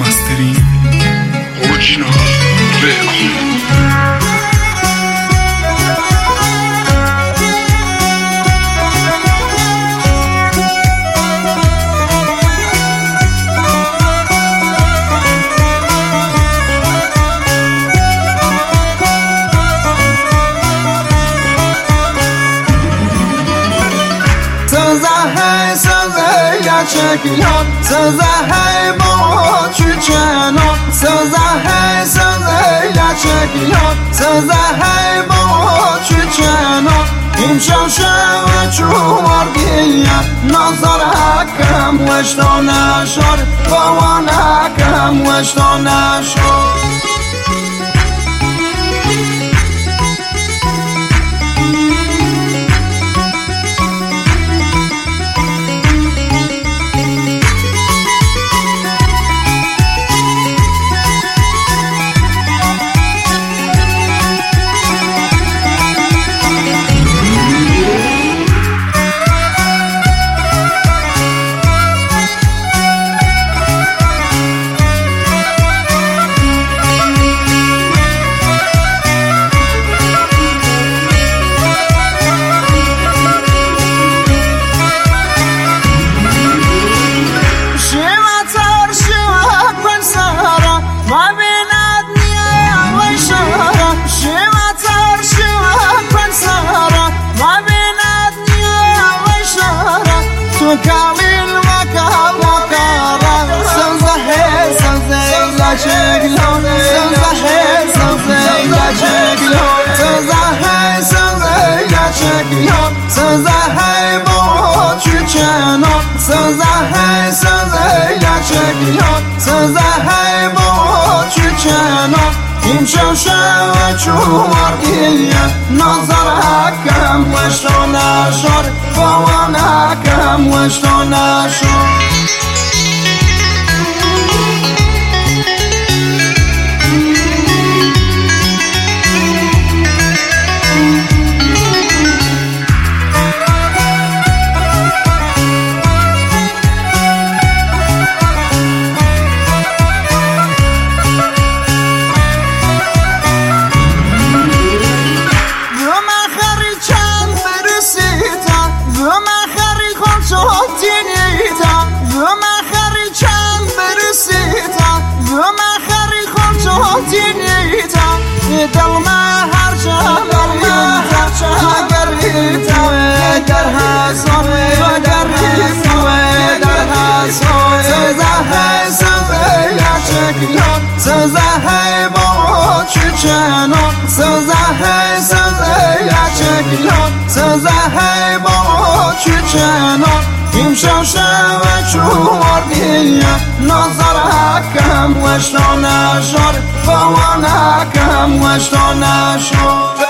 mastering original record. چکیان سزه با چوچنا سزه یا چکیان سزه با چوچنا این شوشه چوارگیه نظر حکم وشتانه شد بوان حکم وشتانه شد كامل وكارا سنزه لا شكلون سنزه لا شكلون سنزه لا شكلون سنزه بو چوچنا سنزه لا شكلون سنزه بو چوچنا این شوشه چوارگیه نظر حکم وشتانه شد بوان حکم وشتانه شد دل ما هرچه گریتا در حسان سزه یا چکیان سزه با چوچنا سزه یا چکیان سزه با چوچنا این شوشه و چوارگیه نظر حکم وشتانه شد بوان حکم وشتانه شد